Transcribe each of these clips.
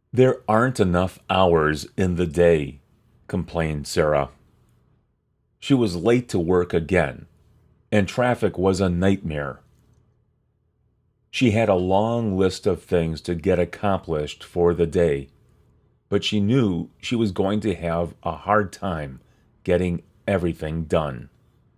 There aren't enough hours in the day, complained Sarah. She was late to work again, and traffic was a nightmare. She had a long list of things to get accomplished for the day, but she knew she was going to have a hard time getting everything done.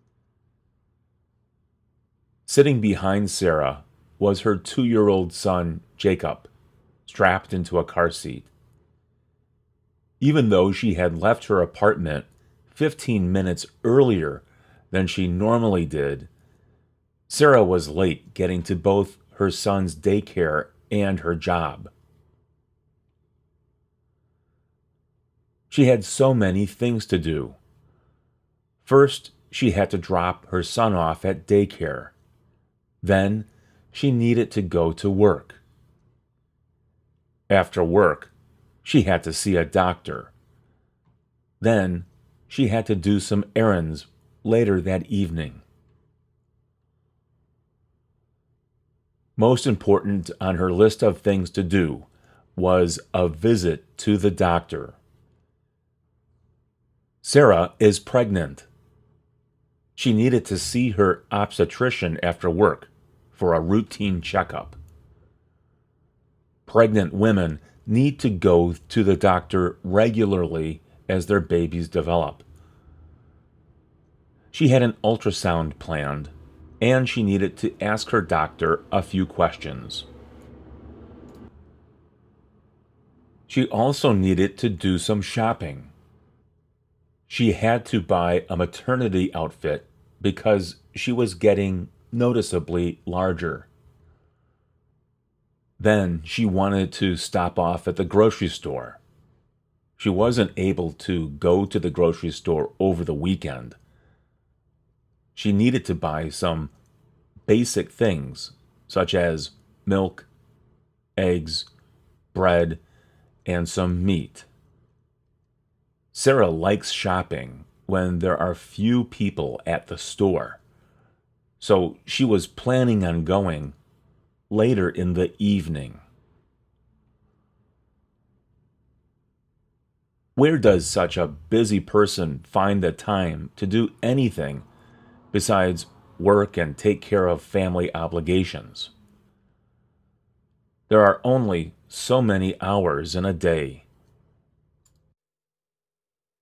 Sitting behind Sarah was her 2-year-old son, Jacob, strapped into a car seat. Even though she had left her apartment 15 minutes earlier than she normally did, Sarah was late getting to both her son's daycare and her job. She had so many things to do. First, she had to drop her son off at daycare. Then, she needed to go to work. After work, she had to see a doctor. Then, she had to do some errands later that evening. Most important on her list of things to do was a visit to the doctor. Sarah is pregnant. She needed to see her obstetrician after work for a routine checkup. Pregnant women need to go to the doctor regularly as their babies develop. She had an ultrasound planned, and she needed to ask her doctor a few questions. She also needed to do some shopping. She had to buy a maternity outfit because she was getting noticeably larger. Then she wanted to stop off at the grocery store. She wasn't able to go to the grocery store over the weekend. She needed to buy some basic things such as milk, eggs, bread, and some meat. Sarah likes shopping when there are few people at the store, so she was planning on going later in the evening. Where does such a busy person find the time to do anything besides work and take care of family obligations? There are only so many hours in a day.